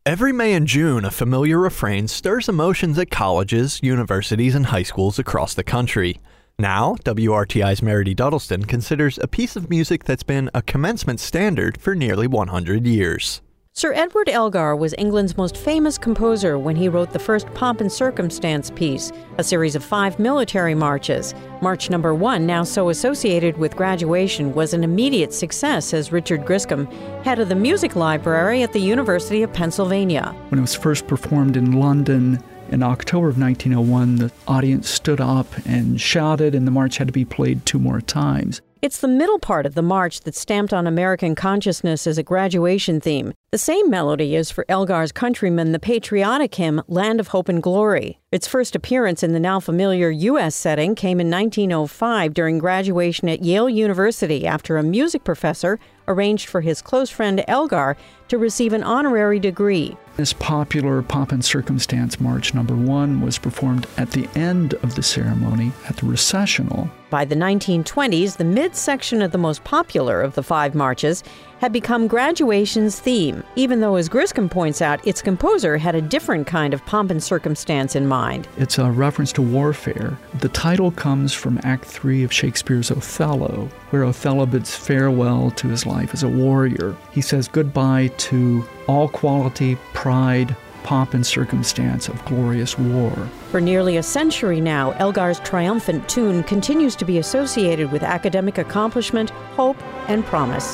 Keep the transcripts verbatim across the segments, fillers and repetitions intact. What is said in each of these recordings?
Every May and June, a familiar refrain stirs emotions at colleges, universities, and high schools across the country. Now, W R T I's Meredith Duddleston considers a piece of music that's been a commencement standard for nearly one hundred years. Sir Edward Elgar was England's most famous composer when he wrote the first Pomp and Circumstance piece, a series of five military marches. March number one, now so associated with graduation, was an immediate success, says Richard Griscom, head of the music library at the University of Pennsylvania. When it was first performed in London in October of nineteen oh one, the audience stood up and shouted, and the march had to be played two more times. It's the middle part of the march that stamped on American consciousness as a graduation theme. The same melody is for Elgar's countrymen, the patriotic hymn, Land of Hope and Glory. Its first appearance in the now familiar U S setting came in nineteen oh five during graduation at Yale University after a music professor arranged for his close friend Elgar to receive an honorary degree. This popular Pomp and Circumstance March number one was performed at the end of the ceremony at the recessional. By the nineteen twenties, the midsection of the most popular of the five marches had become graduation's theme, even though, as Griscom points out, its composer had a different kind of pomp and circumstance in mind. It's a reference to warfare. The title comes from Act Three of Shakespeare's Othello, where Othello bids farewell to his life as a warrior. He says goodbye to all quality, pride, pomp and circumstance of glorious war. For nearly a century now, Elgar's triumphant tune continues to be associated with academic accomplishment, hope, and promise.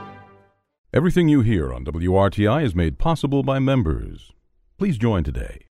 Everything you hear on W R T I is made possible by members. Please join today